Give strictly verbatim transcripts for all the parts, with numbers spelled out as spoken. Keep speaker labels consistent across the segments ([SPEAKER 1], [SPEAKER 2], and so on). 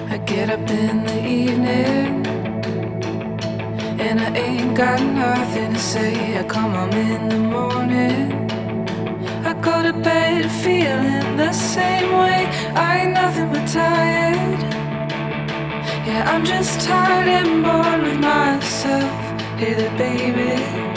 [SPEAKER 1] I get up in the evening and I ain't got nothing to say. I come home in the morning, I go to bed feeling the same way. I ain't nothing but tired. Yeah, I'm just tired and bored with myself. Hey there, baby,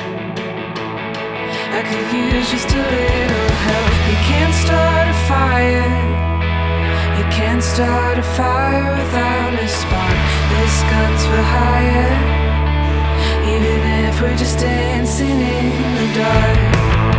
[SPEAKER 1] I could use just a little help. You can't start a fire, you can't start a fire without a spark. This gun's for hire, even if we're just dancing in the dark.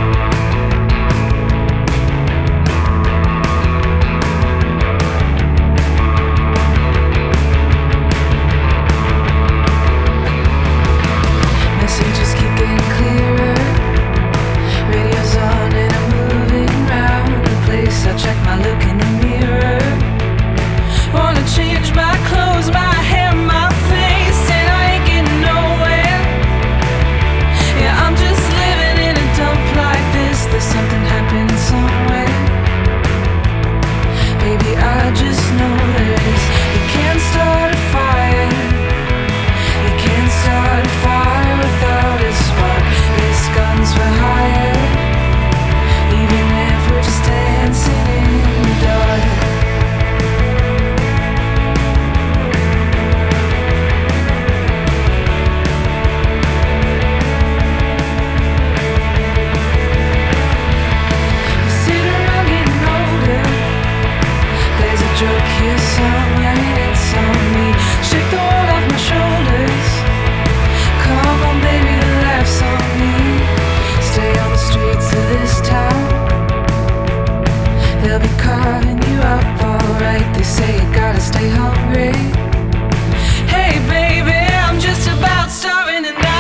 [SPEAKER 1] Messages keep getting clearer, radio's on and I'm moving round the place. I check my look in the mirror, wanna change my clothes, my hair, my face, and I ain't getting nowhere. Yeah, I'm just living in a dump like this. There's something happening somewhere. Baby, I just know there is. You can't start a fire, you can't start a fire without a spark. This gun's for hire, even if we're just dancing in the dark. We sit around getting older, there's a joke here somewhere and it's on me. Shake the world off my shoulders, come on baby, the laughs on me. Stay on the streets of this town, they'll be carving you up alright. They say you gotta stay hungry. Hey baby, I'm just about starving and